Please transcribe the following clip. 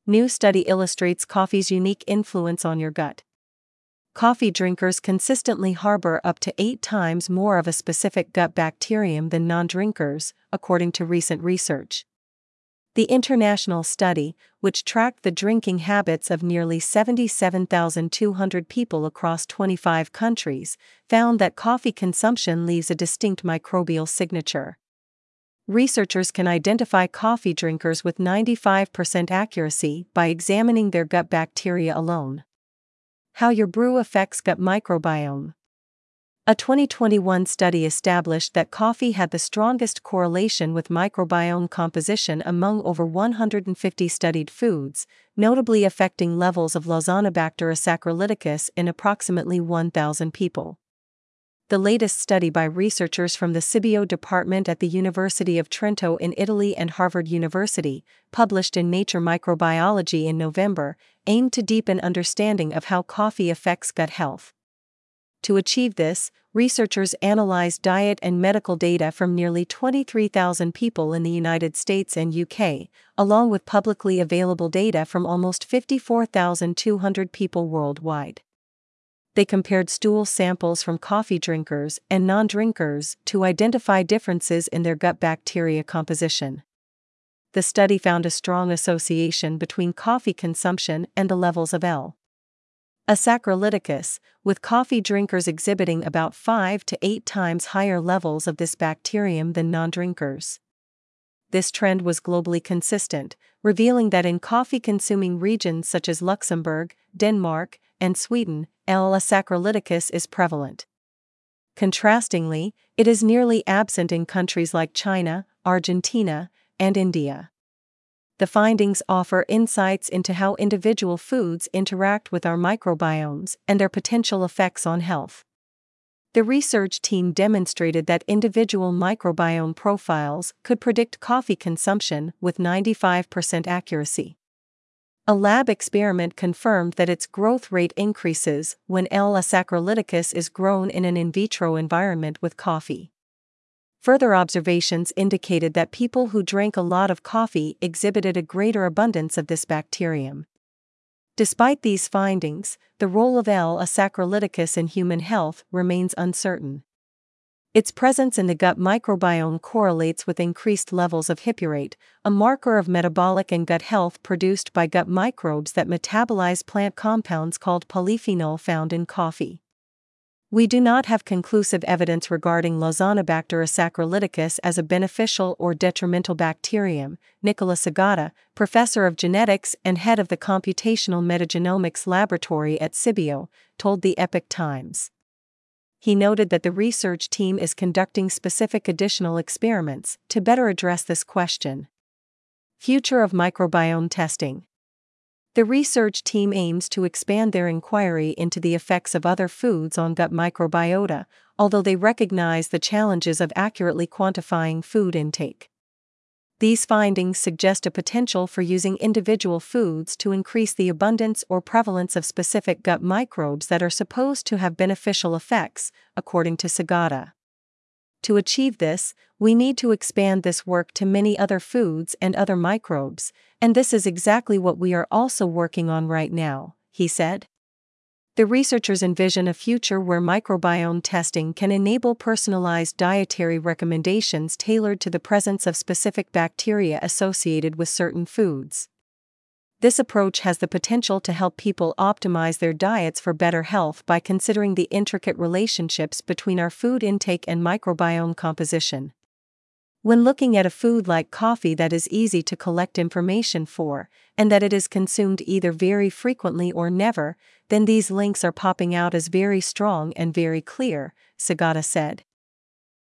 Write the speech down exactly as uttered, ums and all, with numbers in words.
New study illustrates coffee's unique influence on your gut. Coffee drinkers consistently harbor up to eight times more of a specific gut bacterium than non-drinkers, according to recent research. The international study, which tracked the drinking habits of nearly seventy-seven thousand two hundred people across twenty-five countries, found that coffee consumption leaves a distinct microbial signature. Researchers can identify coffee drinkers with ninety-five percent accuracy by examining their gut bacteria alone. How your brew affects gut microbiome. A twenty twenty-one study established that coffee had the strongest correlation with microbiome composition among over one hundred fifty studied foods, notably affecting levels of Lozanobacter saccharolyticus in approximately one thousand people. The latest study by researchers from the Cibio department at the University of Trento in Italy and Harvard University, published in Nature Microbiology in November, aimed to deepen understanding of how coffee affects gut health. To achieve this, researchers analyzed diet and medical data from nearly twenty-three thousand people in the United States and U K, along with publicly available data from almost fifty-four thousand two hundred people worldwide. They compared stool samples from coffee drinkers and non-drinkers to identify differences in their gut bacteria composition. The study found a strong association between coffee consumption and the levels of L. saccharolyticus, with coffee drinkers exhibiting about five to eight times higher levels of this bacterium than non-drinkers. This trend was globally consistent, revealing that in coffee-consuming regions such as Luxembourg, Denmark, and Sweden, L. saccharolyticus is prevalent. Contrastingly, it is nearly absent in countries like China, Argentina, and India. The findings offer insights into how individual foods interact with our microbiomes and their potential effects on health. The research team demonstrated that individual microbiome profiles could predict coffee consumption with ninety-five percent accuracy. A lab experiment confirmed that its growth rate increases when L. saccharolyticus is grown in an in vitro environment with coffee. Further observations indicated that people who drank a lot of coffee exhibited a greater abundance of this bacterium. Despite these findings, the role of L. saccharolyticus in human health remains uncertain. Its presence in the gut microbiome correlates with increased levels of hippurate, a marker of metabolic and gut health produced by gut microbes that metabolize plant compounds called polyphenol found in coffee. We do not have conclusive evidence regarding Lozanobacter saccharolyticus as a beneficial or detrimental bacterium, Nicola Segata, professor of genetics and head of the Computational Metagenomics Laboratory at Cibio, told the Epoch Times. He noted that the research team is conducting specific additional experiments to better address this question. Future of microbiome testing. The research team aims to expand their inquiry into the effects of other foods on gut microbiota, although they recognize the challenges of accurately quantifying food intake. These findings suggest a potential for using individual foods to increase the abundance or prevalence of specific gut microbes that are supposed to have beneficial effects, according to Segata. To achieve this, we need to expand this work to many other foods and other microbes, and this is exactly what we are also working on right now, he said. The researchers envision a future where microbiome testing can enable personalized dietary recommendations tailored to the presence of specific bacteria associated with certain foods. This approach has the potential to help people optimize their diets for better health by considering the intricate relationships between our food intake and microbiome composition. When looking at a food like coffee that is easy to collect information for, and that it is consumed either very frequently or never, then these links are popping out as very strong and very clear, Segata said.